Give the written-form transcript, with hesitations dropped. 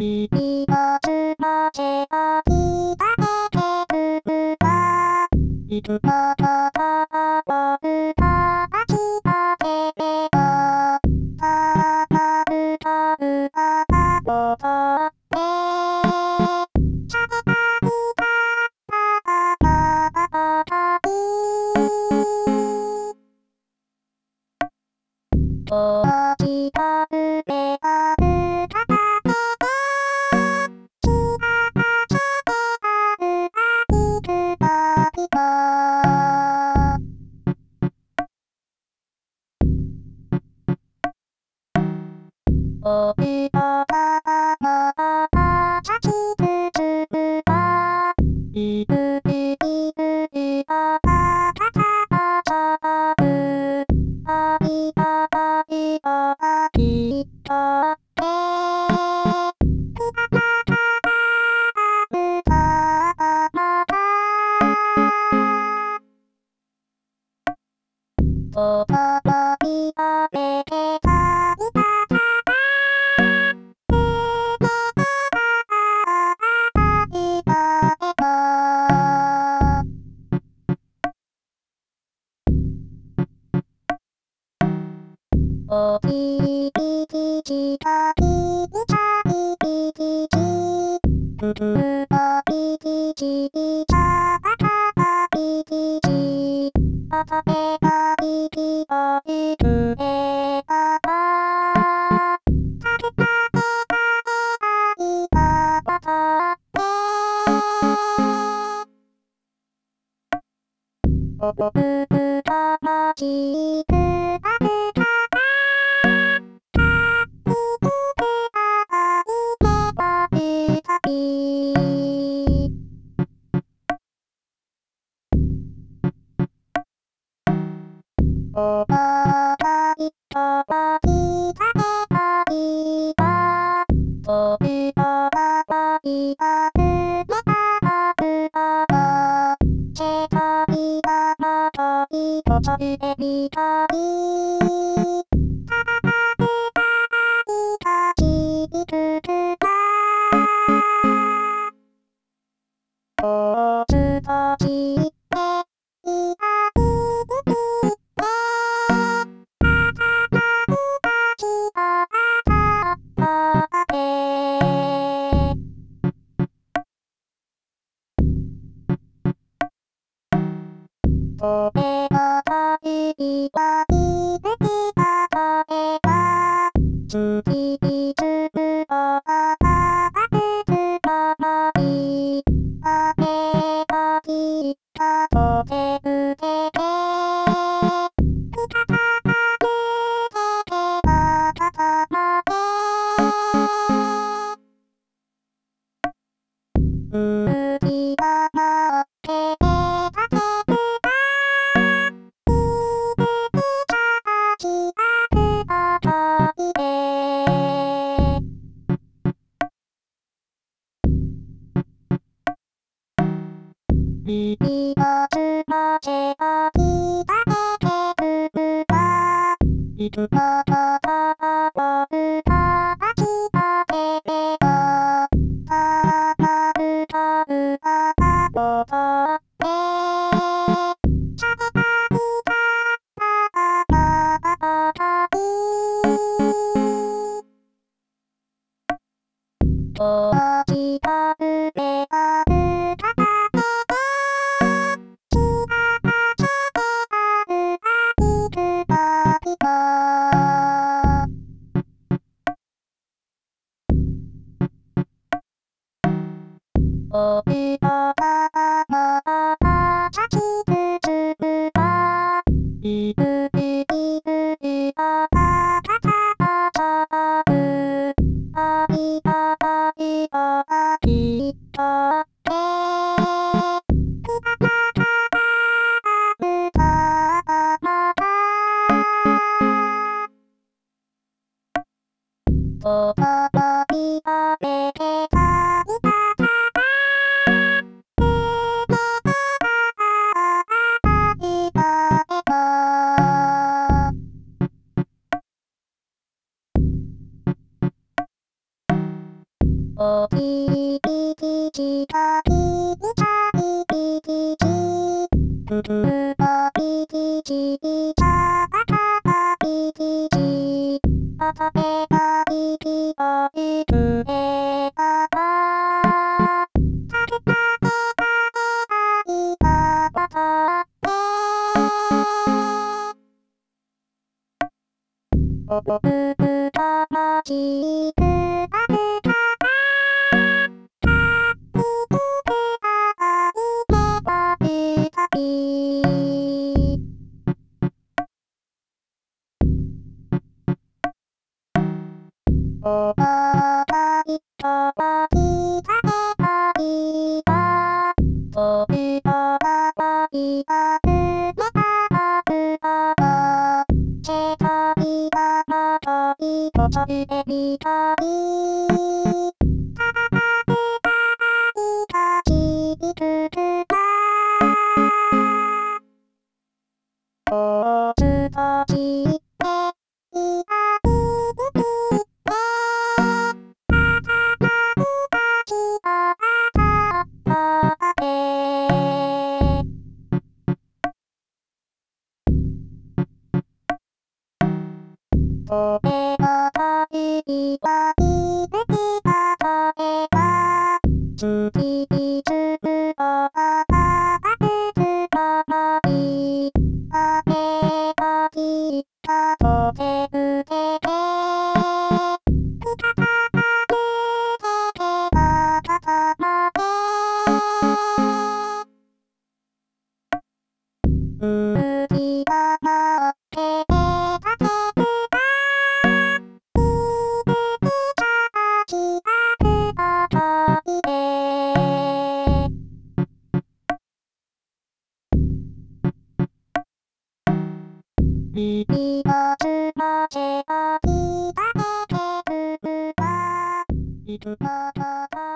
耳をつませば聞かれてるわ。いつもとは僕が間違ってても、たまるたうは戻って、喋りたかったばかり。もう違う目が浮かばれて、幸せであるはいつの日も。僕のままのまま咲き続くわ。いついついあなたが触る愛が愛をきっとって。くだからあるまま。心にあめてたいたおちびきちかきびちゃびききちぷぷおびきちびちゃばかばびきちあためばびきおいくえばばたけたけたえあいがわたっておぼくがまちくばるかおばがいとはきためばいば僕のままいばるめたるば世界がまといこそでみたいただなく愛がちびくくばおつとちっていあいびき俺の旅はいつかそれが次につくのは夏の森雨がきったと手ぶけてくたたまるけては肩まで海が待ってたける耳をつませば聞かれてるわ。いつもとは僕が間違ってても、たまるたうは戻って、喋りたかったばかり。もう違う目が浮かばれて、幸せであるはいつの日も。僕のままのまま咲き続くわ。いついつあなたが触る愛が愛をきっとってくだからあるまま。心にあめてたいたおきびきちかきびちゃびびきちぷぷおびきちびちゃばちゃばびきちあたべばびきおいくえばばたけたべばえばいばばたおぼぶぶたまちくあるかたいくべあばいべばうたびおばばいとばいたべばいばとぶばばいばうめばばぶばばけたびばばとびととぶべびたびたばばぶばばいかちびくくばおつとちっていばびびびってたたたびばきばばたばべとべばばびばびぶびばたべばつびびつぶばばばばぶぶばばびばべばびばとべぶべべびかたばぶべべばばばばべうびばまってべばべぶばびぶびちゃばちばぶばばびべびびばつませばびばべべぶばいくばばば